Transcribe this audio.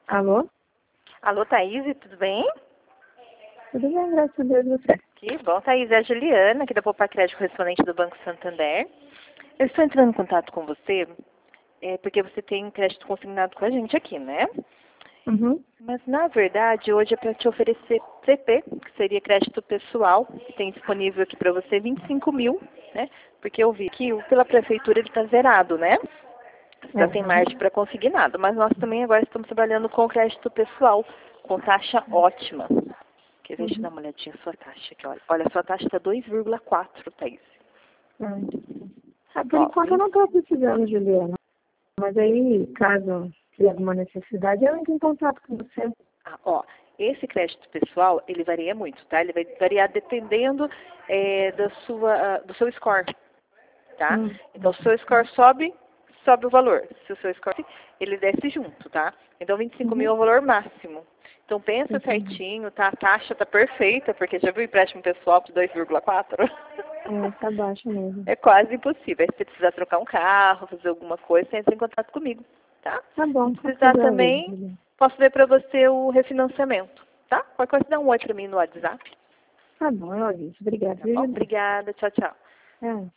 Alô? Alô, Thaís, tudo bem? Tudo bem, graças a Deus, e você? Que bom, Thaís. É a Juliana, aqui da Poupa Crédito, correspondente do Banco Santander. Eu estou entrando em contato com você porque você tem crédito consignado com a gente aqui, né? Uhum. Mas, na verdade, hoje é para te oferecer CP, que seria crédito pessoal, que tem disponível aqui para você 25 mil, né? Porque eu vi que pela prefeitura ele está zerado, né? Você não tem margem para conseguir nada. Mas nós também agora estamos trabalhando com crédito pessoal, com taxa ótima. Quer ver? Deixa eu dar uma olhadinha na sua taxa aqui, olha. Olha, a sua taxa está 2,4, Thaís. Por enquanto eu não estou precisando, Juliana. Mas aí, caso tiver alguma necessidade, eu entro em contato com você. Esse crédito pessoal, ele varia muito, tá? Ele vai variar dependendo do seu score, tá? Então, se o seu score sobe o valor. Se o seu score, ele desce junto, tá? Então, 25 mil é o valor máximo. Então, pensa certinho, tá? A taxa tá perfeita, porque já viu o empréstimo pessoal de 2,4? Tá baixo mesmo. É quase impossível. Aí, se você precisar trocar um carro, fazer alguma coisa, você entra em contato comigo, tá? Tá bom. Se precisar também, posso ver para você o refinanciamento, tá? Qualquer coisa, dá um oi para mim no WhatsApp. Tá bom, eu aviso. Obrigada. Tá bom? Obrigada. Tchau, tchau.